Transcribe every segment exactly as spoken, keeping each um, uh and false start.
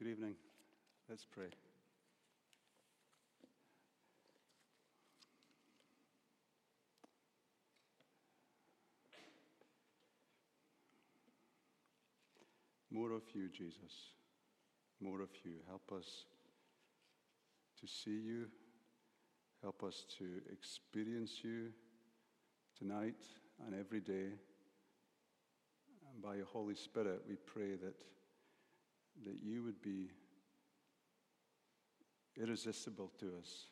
Good evening. Let's pray. More of you, Jesus. More of you. Help us to see you. Help us to experience you tonight and every day. And by your Holy Spirit, we pray that, that you would be irresistible to us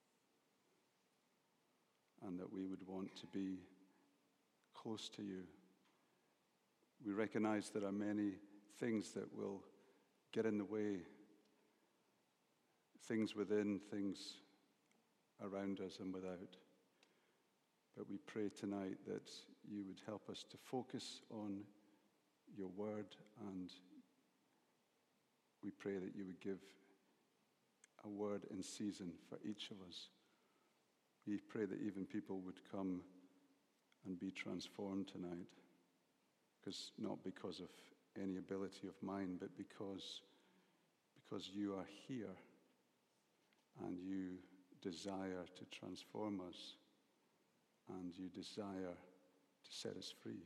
and that we would want to be close to you. We recognize there are many things that will get in the way, things within, things around us and without. But we pray tonight that you would help us to focus on your word, and we pray that you would give a word in season for each of us. We pray that even people would come and be transformed tonight, because not because of any ability of mine, but because, because you are here and you desire to transform us and you desire to set us free.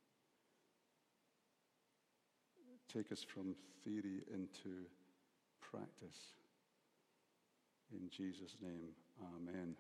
Take us from theory into practice. In Jesus' name, amen.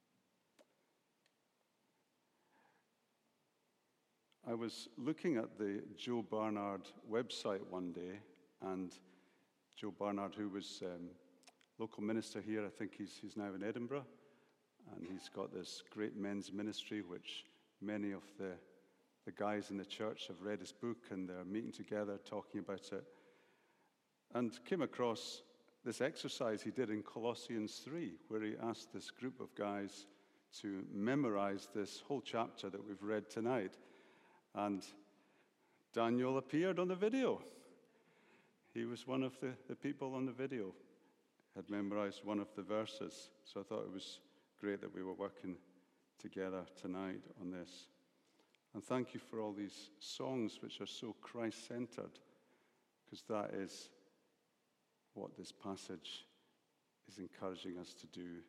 I was looking at the Joe Barnard website one day, and Joe Barnard, who was um, local minister here, I think he's, he's now in Edinburgh, and he's got this great men's ministry, which many of the, the guys in the church have read his book, and they're meeting together talking about it, and came across this exercise he did in Colossians three, where he asked this group of guys to memorize this whole chapter that we've read tonight. And Daniel appeared on the video. He was one of the, the people on the video, had memorized one of the verses. So I thought it was great that we were working together tonight on this. And thank you for all these songs which are so Christ-centered, because that is what this passage is encouraging us to do.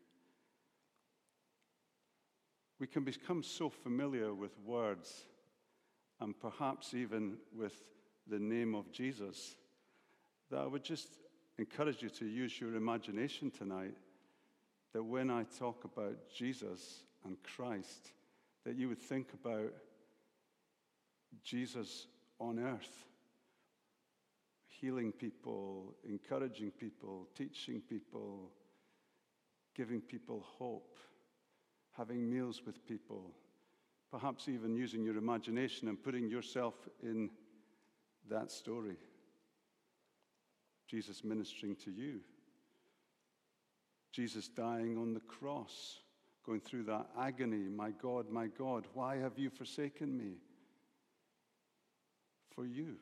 We can become so familiar with words, and perhaps even with the name of Jesus, that I would just encourage you to use your imagination tonight, that when I talk about Jesus and Christ, that you would think about Jesus on earth, healing people, encouraging people, teaching people, giving people hope, having meals with people, perhaps even using your imagination and putting yourself in that story. Jesus ministering to you. Jesus dying on the cross, going through that agony. My God, my God, why have you forsaken me? For you.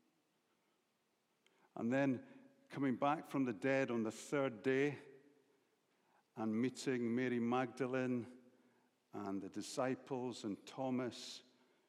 And then coming back from the dead on the third day and meeting Mary Magdalene and the disciples and Thomas,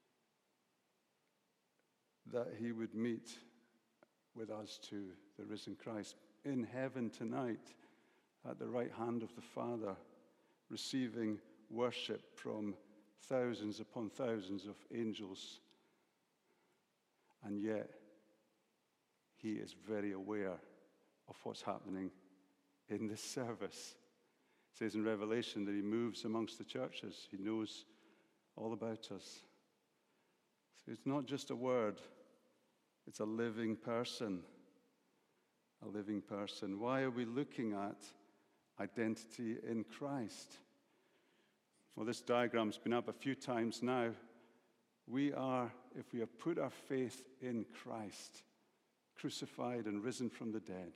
that he would meet with us too, the risen Christ, in heaven tonight at the right hand of the Father, receiving worship from thousands upon thousands of angels. And yet, he is very aware of what's happening in this service. It says in Revelation that he moves amongst the churches. He knows all about us. So it's not just a word, it's a living person. A living person. Why are we looking at identity in Christ? Well, this diagram's been up a few times now. We are, if we have put our faith in Christ, crucified and risen from the dead,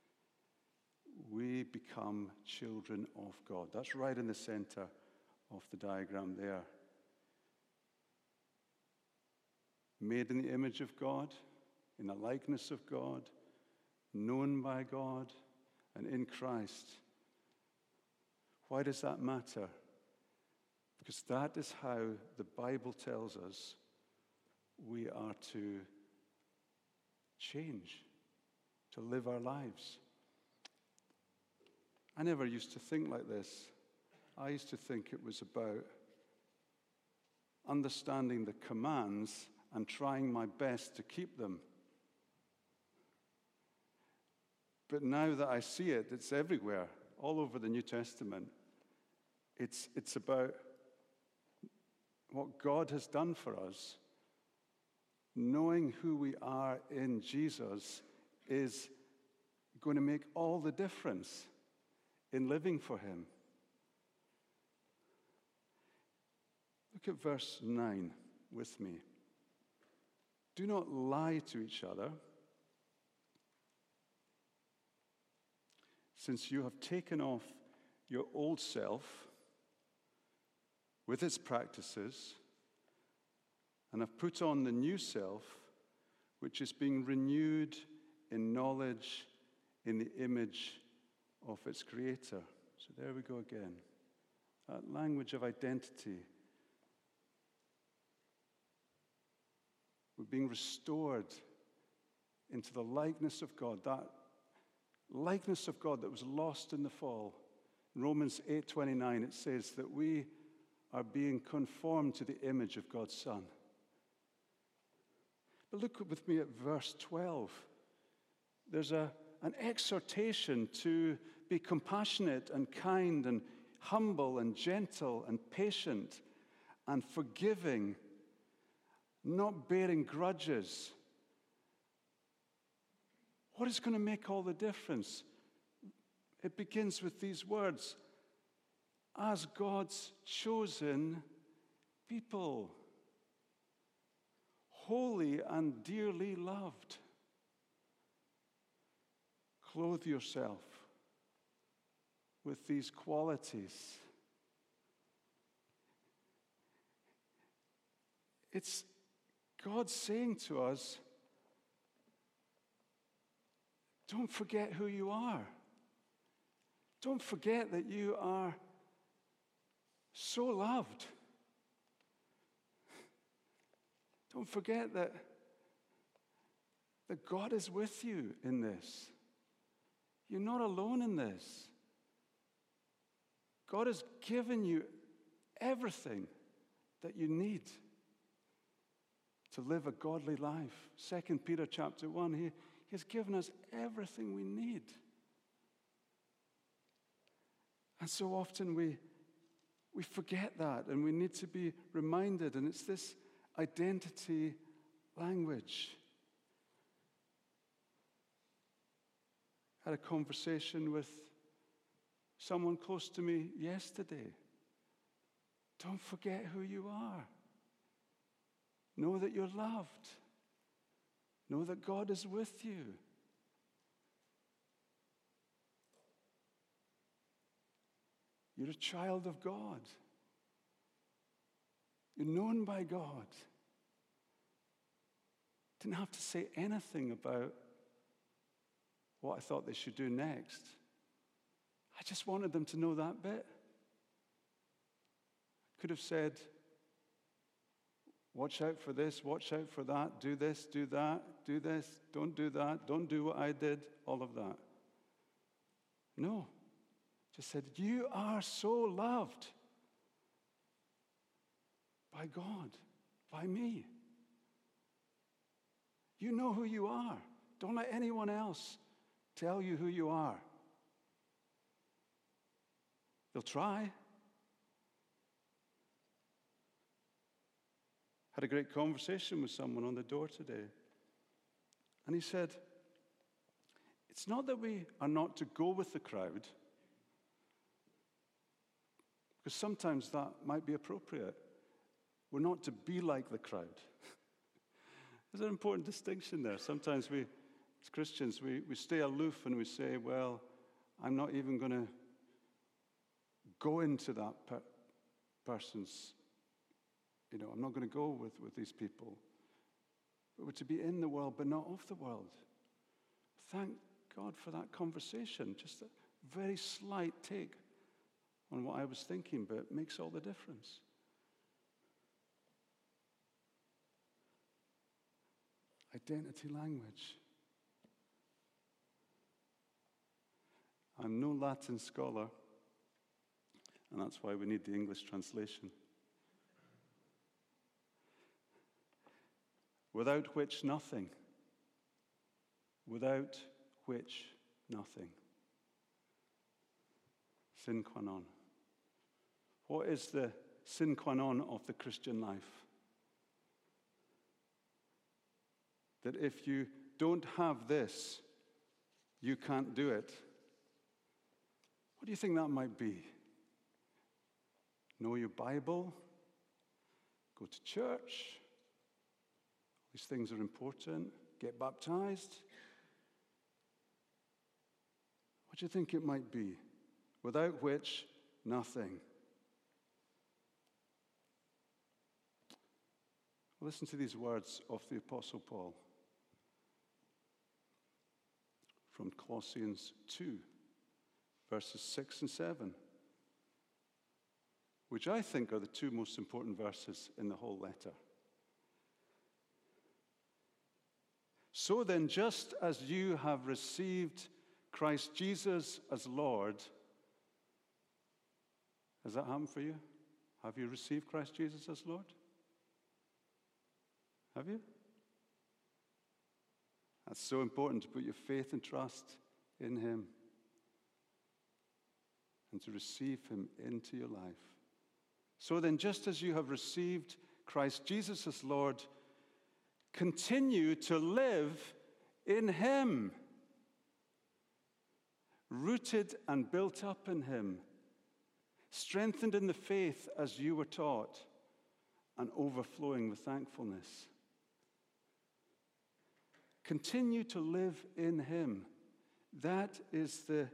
we become children of God. That's right in the center of the diagram there. Made in the image of God, in the likeness of God, known by God, and in Christ. Why does that matter? Because that is how the Bible tells us we are to change, to live our lives. I never used to think like this. I used to think it was about understanding the commands and trying my best to keep them. But now that I see it, it's everywhere, all over the New Testament. It's, it's about what God has done for us. Knowing who we are in Jesus is going to make all the difference in living for him. Look at verse nine with me. Do not lie to each other, since you have taken off your old self with its practices and have put on the new self, which is being renewed in knowledge in the image of its creator. So there we go again. That language of identity. We're being restored into the likeness of God, that likeness of God that was lost in the fall. In Romans eight twenty-nine, it says that we are being conformed to the image of God's Son. But look with me at verse twelve. There's a, an exhortation to be compassionate and kind and humble and gentle and patient and forgiving, not bearing grudges. What is going to make all the difference? It begins with these words, as God's chosen people, holy and dearly loved. Clothe yourself with these qualities. It's God saying to us, don't forget who you are. Don't forget that you are so loved. Don't forget that, that God is with you in this. You're not alone in this. God has given you everything that you need to live a godly life. Second Peter chapter one, he, he has given us everything we need. And so often we, we forget that, and we need to be reminded, and it's this identity language. I had a conversation with someone close to me yesterday. Don't forget who you are. Know that you're loved. Know that God is with you. You're a child of God. You're known by God. Didn't have to say anything about what I thought they should do next. I just wanted them to know that bit. Could have said, watch out for this, watch out for that, do this, do that, do this, don't do that, don't do what I did, all of that. No. Just said, you are so loved by God, by me. You know who you are. Don't let anyone else tell you who you are. They'll try. Had a great conversation with someone on the door today. And he said, it's not that we are not to go with the crowd, because sometimes that might be appropriate. We're not to be like the crowd. There's an important distinction there. Sometimes we, as Christians, we, we stay aloof and we say, well, I'm not even going to go into that per- person's, you know, I'm not going to go with, with these people. But we're to be in the world, but not of the world. Thank God for that conversation. Just a very slight take on what I was thinking, but it makes all the difference. Identity language. I'm no Latin scholar, and that's why we need the English translation. Without which nothing. Without which nothing. Sine qua non. What is the sine qua non of the Christian life? That if you don't have this, you can't do it. What do you think that might be? Know your Bible? Go to church? These things are important. Get baptized? What do you think it might be? Without which, nothing. Listen to these words of the Apostle Paul from Colossians two, verses six and seven, which I think are the two most important verses in the whole letter. So then, just as you have received Christ Jesus as Lord, has that happened for you? Have you received Christ Jesus as Lord? Have you? That's so important to put your faith and trust in Him and to receive Him into your life. So then, just as you have received Christ Jesus as Lord, continue to live in Him, rooted and built up in Him, strengthened in the faith as you were taught, and overflowing with thankfulness. Continue to live in Him. That is the,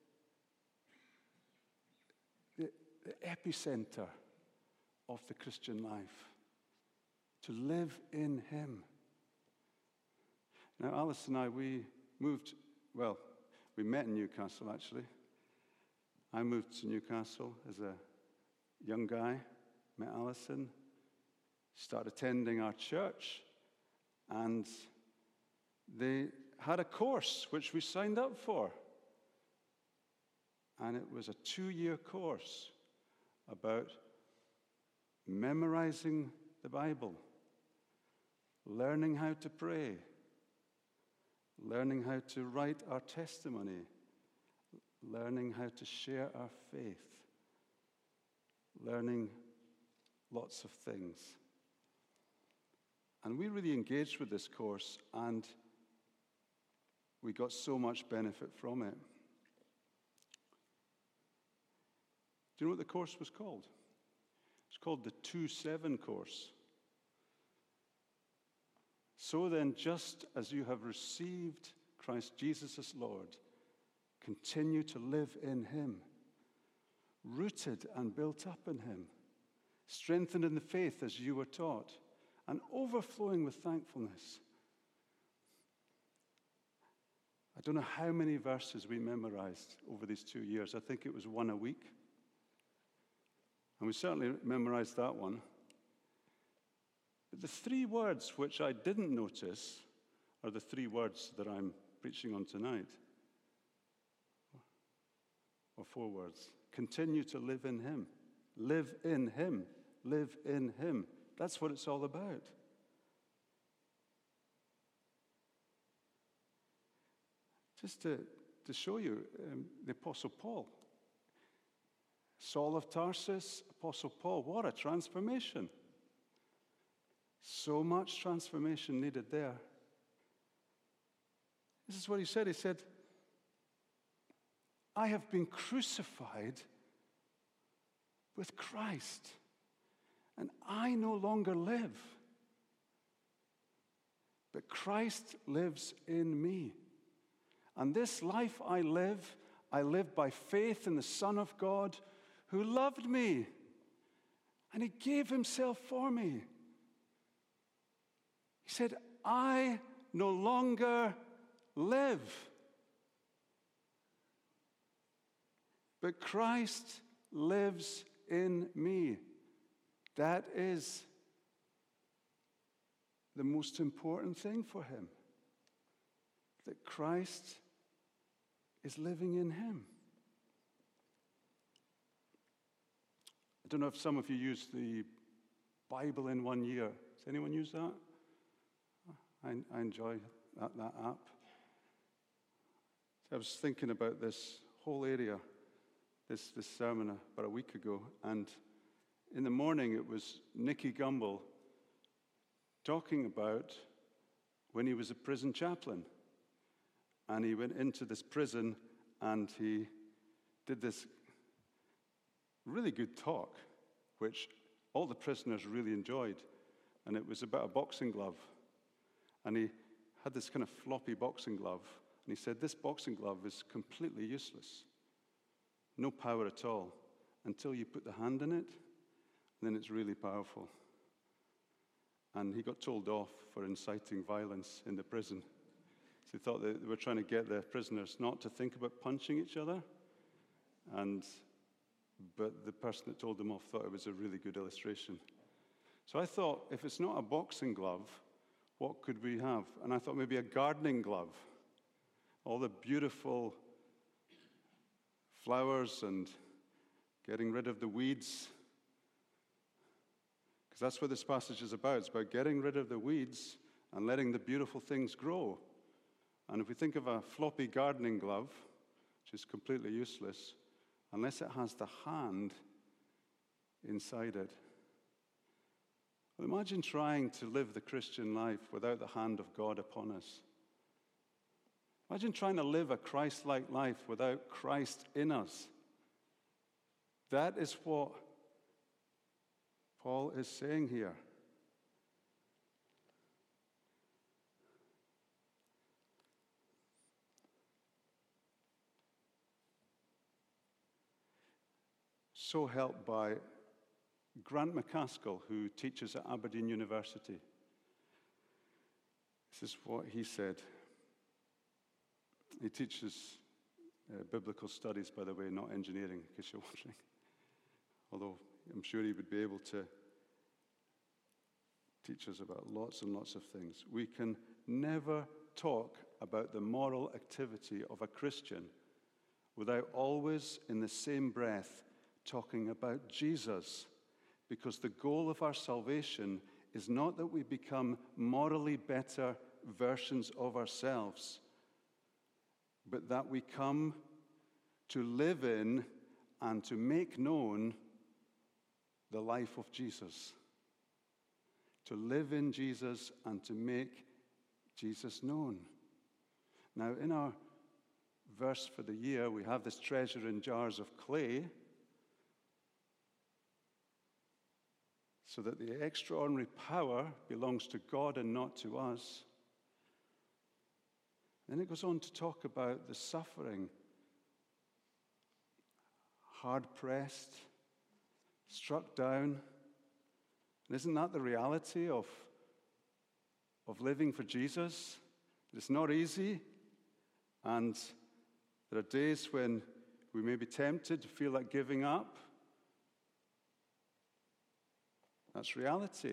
the, the epicenter of the Christian life. To live in Him. Now, Alice and I, we moved, well, we met in Newcastle, actually. I moved to Newcastle as a young guy, met Alison, started attending our church, and they had a course which we signed up for. And it was a two-year course about memorizing the Bible, learning how to pray, learning how to write our testimony, learning how to share our faith, learning lots of things. And we really engaged with this course, and we got so much benefit from it. Do you know what the course was called? It's called the two seven course. So then, just as you have received Christ Jesus as Lord, continue to live in Him, rooted and built up in Him, strengthened in the faith as you were taught, and overflowing with thankfulness. I don't know how many verses we memorized over these two years. I think it was one a week. And we certainly memorized that one. But the three words which I didn't notice are the three words that I'm preaching on tonight. Or four words. Continue to live in Him. Live in Him. Live in Him. That's what it's all about. Just to, to show you, um, the Apostle Paul. Saul of Tarsus, Apostle Paul, what a transformation. So much transformation needed there. This is what he said. He said, I have been crucified with Christ, and I no longer live, but Christ lives in me. And this life I live, I live by faith in the Son of God who loved me, and He gave Himself for me. He said, I no longer live, but Christ lives in me. That is the most important thing for him, that Christ is living in him. don't know if some of you use the Bible in one year. Does anyone use that? I, I enjoy that, that app. So I was thinking about this whole area, this, this sermon about a week ago, and in the morning it was Nicky Gumbel talking about when he was a prison chaplain. And he went into this prison and he did this really good talk, which all the prisoners really enjoyed. And it was about a boxing glove. And he had this kind of floppy boxing glove. And he said, this boxing glove is completely useless. No power at all. Until you put the hand in it, then it's really powerful. And he got told off for inciting violence in the prison. So he thought that they were trying to get the prisoners not to think about punching each other. And, but the person that told them off thought it was a really good illustration. So I thought, if it's not a boxing glove, what could we have? And I thought maybe a gardening glove. All the beautiful flowers and getting rid of the weeds. Because that's what this passage is about. It's about getting rid of the weeds and letting the beautiful things grow. And if we think of a floppy gardening glove, which is completely useless, unless it has the hand inside it. Well, imagine trying to live the Christian life without the hand of God upon us. Imagine trying to live a Christ-like life without Christ in us. That is what Paul is saying here. So helped by Grant McCaskill, who teaches at Aberdeen University. This is what he said. He teaches uh, biblical studies, by the way, not engineering, in case you're wondering. Although I'm sure he would be able to teach us about lots and lots of things. We can never talk about the moral activity of a Christian without always, in the same breath, talking about Jesus. Because the goal of our salvation is not that we become morally better versions of ourselves, but that we come to live in and to make known the life of Jesus. To live in Jesus and to make Jesus known. Now, in our verse for the year, we have this treasure in jars of clay, so that the extraordinary power belongs to God and not to us. Then it goes on to talk about the suffering, hard-pressed, struck down. And isn't that the reality of, of living for Jesus? It's not easy, and there are days when we may be tempted to feel like giving up. That's reality.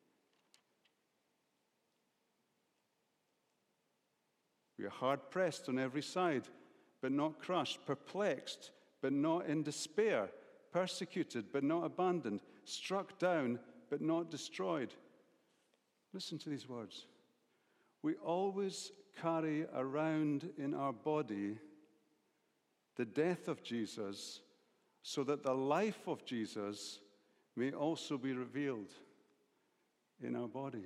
We are hard-pressed on every side, but not crushed, perplexed, but not in despair, persecuted, but not abandoned, struck down, but not destroyed. Listen to these words. We always carry around in our body the death of Jesus, so that the life of Jesus may also be revealed in our body.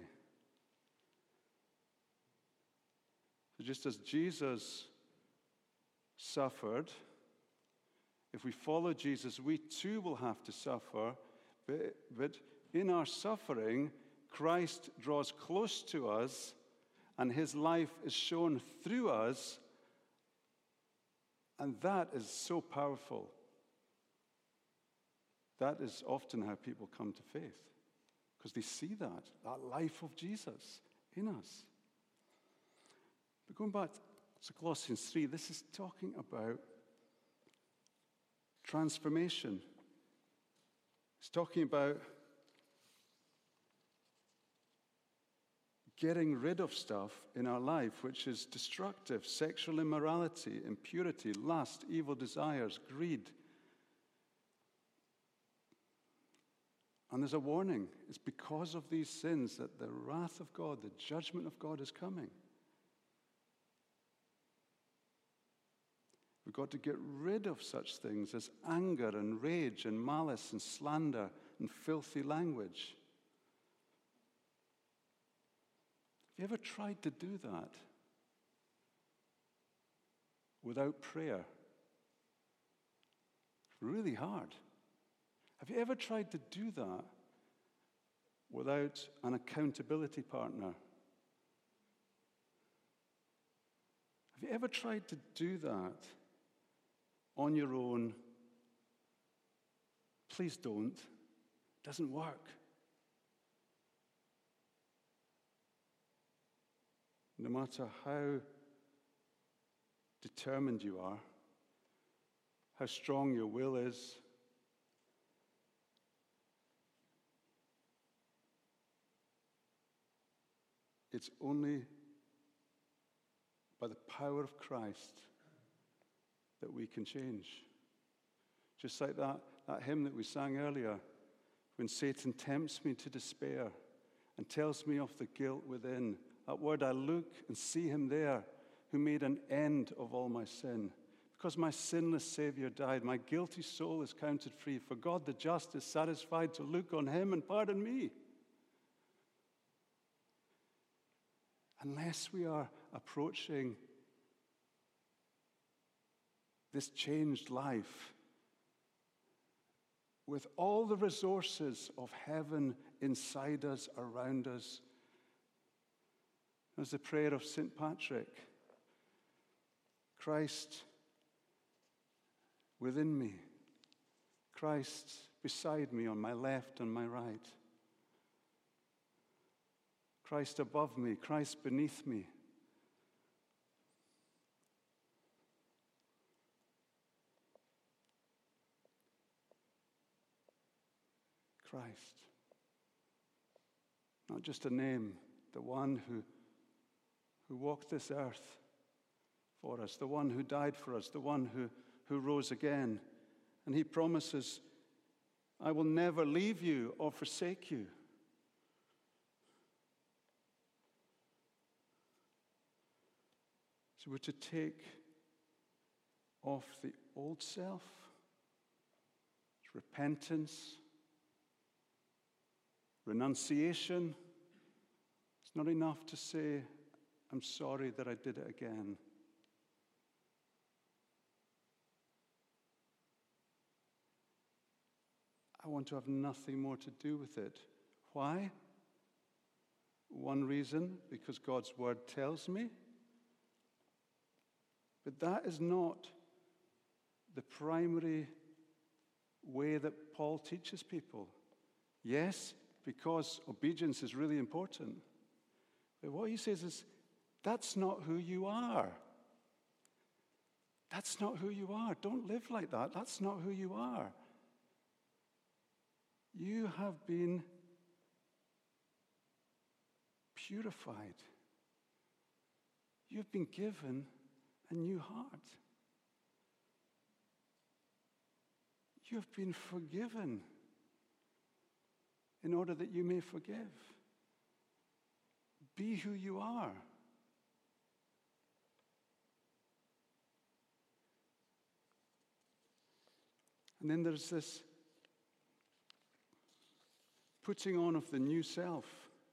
So just as Jesus suffered, if we follow Jesus, we too will have to suffer, but, but in our suffering, Christ draws close to us, and his life is shown through us, and that is so powerful. That is often how people come to faith, because they see that, that life of Jesus in us. But going back to Colossians three, this is talking about transformation. It's talking about getting rid of stuff in our life which is destructive: sexual immorality, impurity, lust, evil desires, greed. And there's a warning. It's because of these sins that the wrath of God, the judgment of God is coming. We've got to get rid of such things as anger and rage and malice and slander and filthy language. Have you ever tried to do that without prayer? It's really hard. Have you ever tried to do that without an accountability partner? Have you ever tried to do that on your own? Please don't. It doesn't work. No matter how determined you are, how strong your will is, it's only by the power of Christ that we can change. Just like that, that hymn that we sang earlier, when Satan tempts me to despair and tells me of the guilt within, that word, I look and see him there who made an end of all my sin. Because my sinless Savior died, my guilty soul is counted free. For God the just is satisfied to look on him and pardon me. Unless we are approaching this changed life with all the resources of heaven inside us, around us, there's the prayer of Saint Patrick. Christ within me, Christ beside me on my left and my right. Christ above me, Christ beneath me. Christ. Not just a name, the one who, who walked this earth for us, the one who died for us, the one who, who rose again. And he promises, I will never leave you or forsake you. So we're to take off the old self, it's repentance, renunciation. It's not enough to say, I'm sorry that I did it again. I want to have nothing more to do with it. Why? One reason, because God's word tells me. But that is not the primary way that Paul teaches people. Yes, because obedience is really important. But what he says is, that's not who you are. That's not who you are. Don't live like that. That's not who you are. You have been purified. You've been given a new heart. You have been forgiven in order that you may forgive. Be who you are. And then there's this putting on of the new self.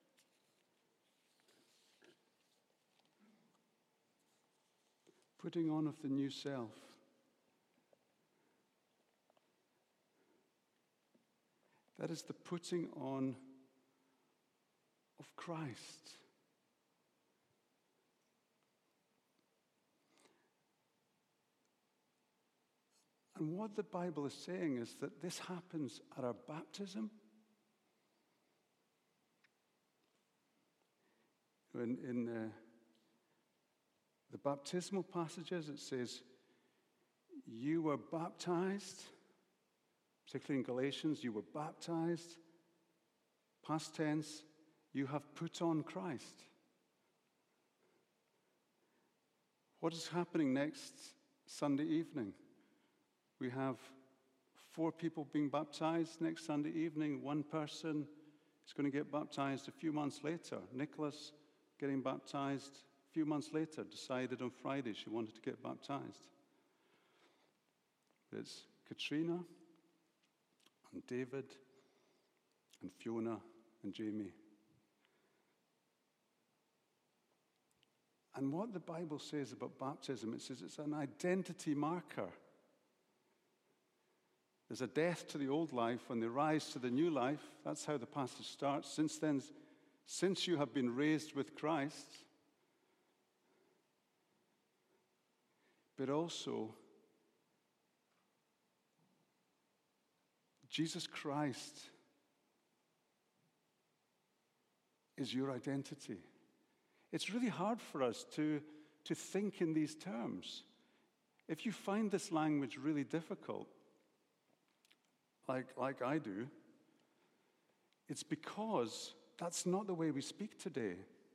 Putting on of the new self. That is the putting on of Christ. And what the Bible is saying is that this happens at our baptism. In, in the, the baptismal passages, it says, you were baptized, particularly in Galatians, you were baptized. Past tense, you have put on Christ. What is happening next Sunday evening? We have four people being baptized next Sunday evening. One person is going to get baptized a few months later. Nicholas getting baptized a few months later, decided on Friday she wanted to get baptized. It's Katrina and David and Fiona and Jamie. And what the Bible says about baptism, it says it's an identity marker. There's a death to the old life when they rise to the new life. That's how the passage starts. Since then, since you have been raised with Christ, but also Jesus Christ is your identity. It's really hard for us to, to think in these terms. If you find this language really difficult, like, like I do, it's because that's not the way we speak today.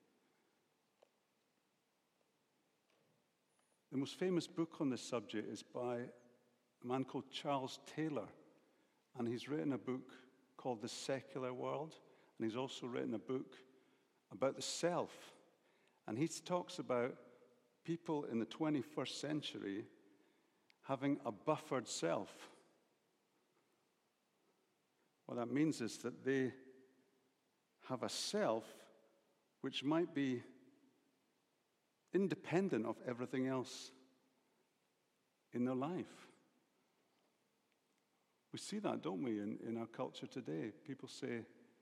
The most famous book on this subject is by a man called Charles Taylor, and he's written a book called The Secular World, and he's also written a book about the self. And he talks about people in the twenty-first century having a buffered self. What that means is that they have a self which might be independent of everything else in their life. We see that, don't we, in, in our culture today? People say,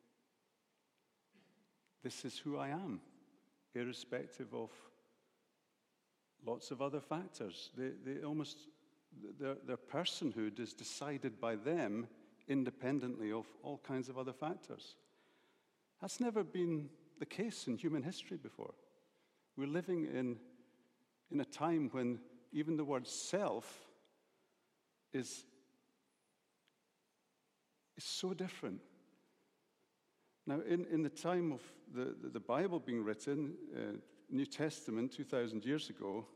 this is who I am, irrespective of lots of other factors. They, they almost, their, their personhood is decided by them independently of all kinds of other factors. That's never been the case in human history before. We're living in, in a time when even the word self is, is so different. Now, in, in the time of the, the, the Bible being written, uh, New Testament, two thousand years ago,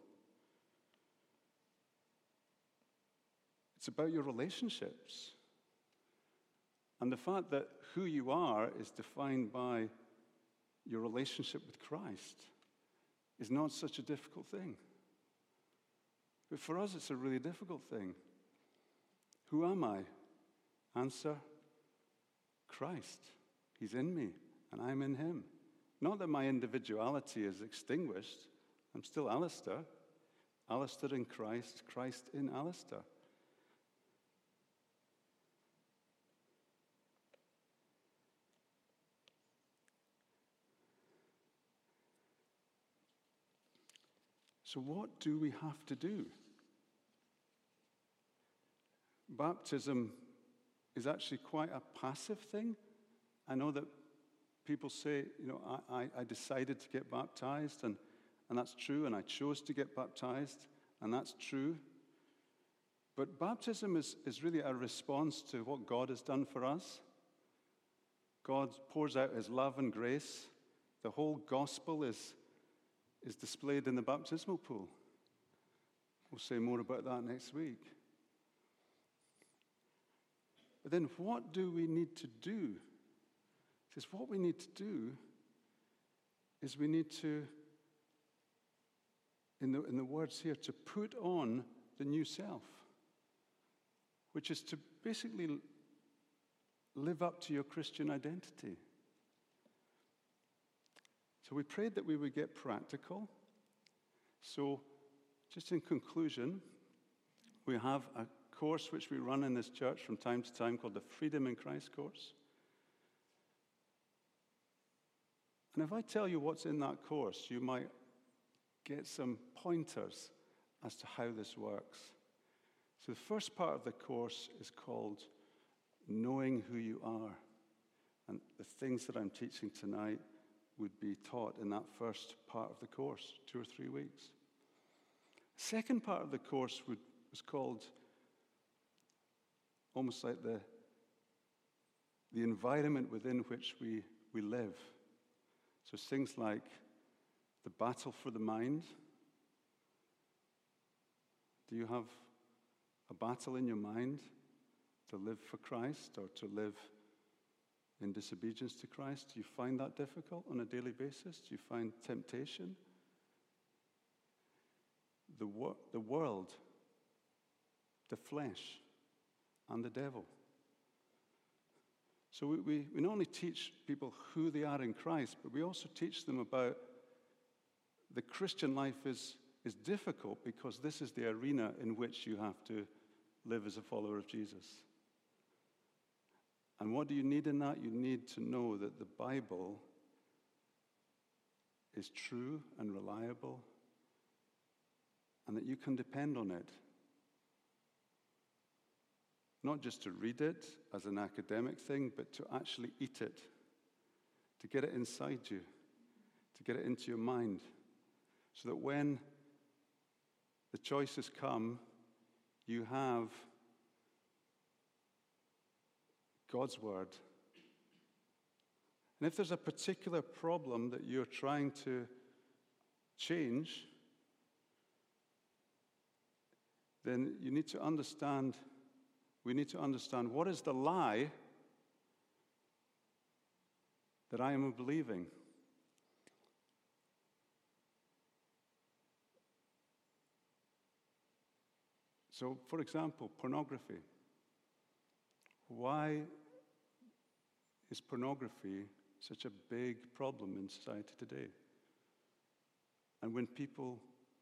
it's about your relationships. And the fact that who you are is defined by your relationship with Christ is not such a difficult thing. But for us, it's a really difficult thing. Who am I? Answer, Christ. He's in me, and I'm in him. Not that my individuality is extinguished. I'm still Alistair. Alistair in Christ, Christ in Alistair. So what do we have to do? Baptism is actually quite a passive thing. I know that people say, you know, I, I, I decided to get baptized, and, and that's true, and I chose to get baptized, and that's true. But baptism is, is really a response to what God has done for us. God pours out his love and grace. The whole gospel is, is displayed in the baptismal pool. We'll say more about that next week. But then what do we need to do? He says what we need to do is we need to, in the, in the words here, to put on the new self, which is to basically live up to your Christian identity. So we prayed that we would get practical. So just in conclusion, we have a course which we run in this church from time to time called the Freedom in Christ course. And if I tell you what's in that course, you might get some pointers as to how this works. So the first part of the course is called Knowing Who You Are. And the things that I'm teaching tonight would be taught in that first part of the course, two or three weeks. The second part of the course would, was called almost like the, the environment within which we, we live. So things like the battle for the mind. Do you have a battle in your mind to live for Christ or to live in disobedience to Christ? Do you find that difficult on a daily basis? Do you find temptation? The, wor- the world, the flesh, and the devil. So we, we, we not only teach people who they are in Christ, but we also teach them about the Christian life is, is difficult because this is the arena in which you have to live as a follower of Jesus. And what do you need in that? You need to know that the Bible is true and reliable and that you can depend on it. Not just to read it as an academic thing, but to actually eat it, to get it inside you, to get it into your mind, so that when the choices come, you have God's word. And if there's a particular problem that you're trying to change, then you need to understand, we need to understand what is the lie that I am believing. So, for example, pornography. Why is pornography such a big problem in society today? And when people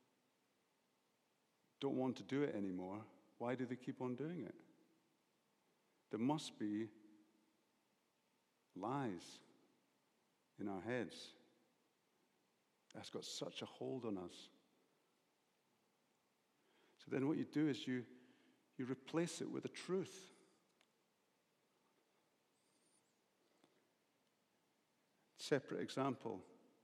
don't want to do it anymore, why do they keep on doing it? There must be lies in our heads. That's got such a hold on us. So then what you do is you, you replace it with the truth. Separate example.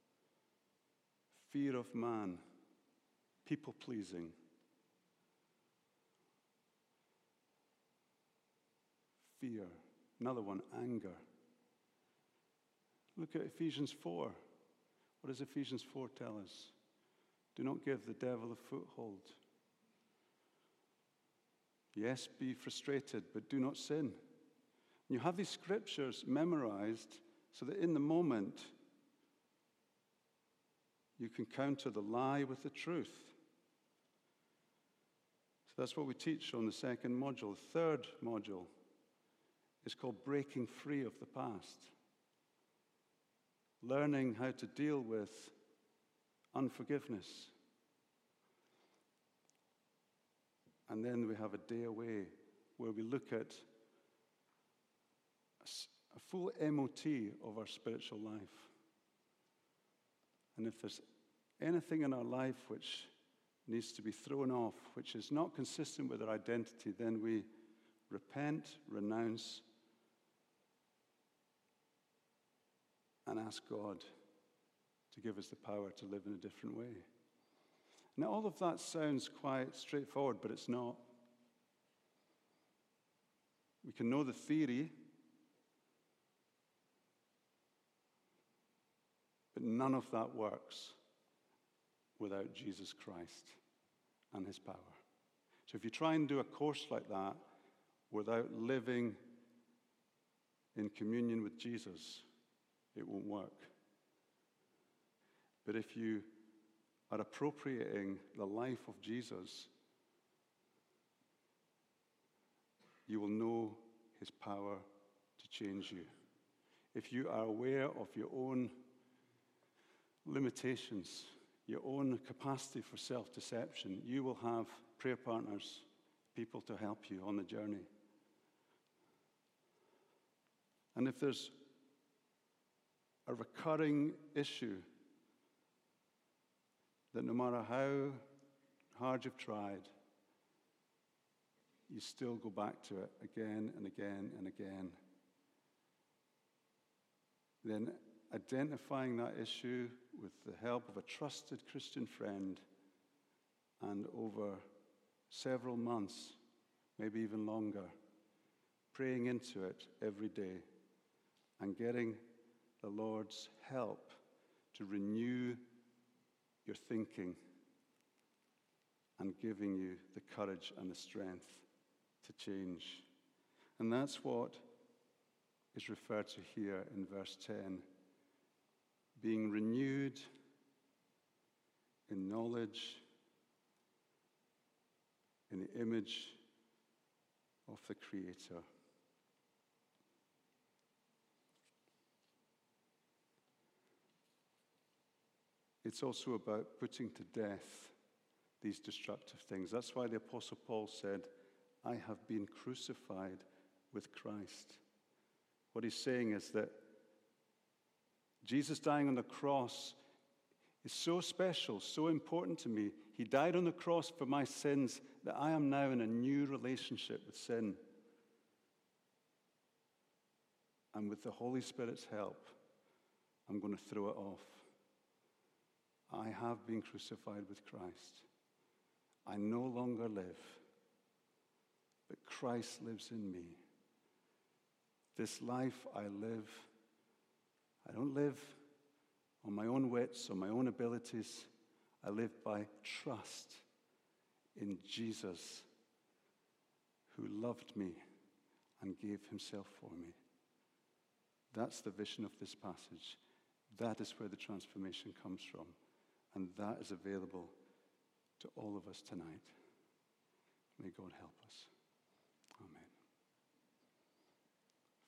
Fear of man. People-pleasing. Fear. Another one, anger. Look at Ephesians four. What does Ephesians four tell us? Do not give the devil a foothold. Yes, be frustrated, but do not sin. And you have these scriptures memorized so that in the moment you can counter the lie with the truth. So that's what we teach on the second module. The third module is called Breaking Free of the Past. Learning how to deal with unforgiveness. And then we have a day away where we look at a full M O T of our spiritual life. And if there's anything in our life which needs to be thrown off, which is not consistent with our identity, then we repent, renounce, and ask God to give us the power to live in a different way. Now, all of that sounds quite straightforward, but it's not. We can know the theory, but none of that works without Jesus Christ and his power. So if you try and do a course like that without living in communion with Jesus, it won't work. But if you are appropriating the life of Jesus, you will know his power to change you. If you are aware of your own limitations, your own capacity for self-deception, you will have prayer partners, people to help you on the journey. And if there's a recurring issue that no matter how hard you've tried, you still go back to it again and again and again, then identifying that issue with the help of a trusted Christian friend and over several months, maybe even longer, praying into it every day and getting the Lord's help to renew your thinking and giving you the courage and the strength to change. And that's what is referred to here in verse ten. Being renewed in knowledge, in the image of the Creator. It's also about putting to death these destructive things. That's why the Apostle Paul said, I have been crucified with Christ. What he's saying is that Jesus dying on the cross is so special, so important to me. He died on the cross for my sins that I am now in a new relationship with sin. And with the Holy Spirit's help, I'm going to throw it off. I have been crucified with Christ. I no longer live, but Christ lives in me. This life I live, I don't live on my own wits or my own abilities. I live by trust in Jesus, who loved me and gave himself for me. That's the vision of this passage. That is where the transformation comes from. And that is available to all of us tonight. May God help us. Amen.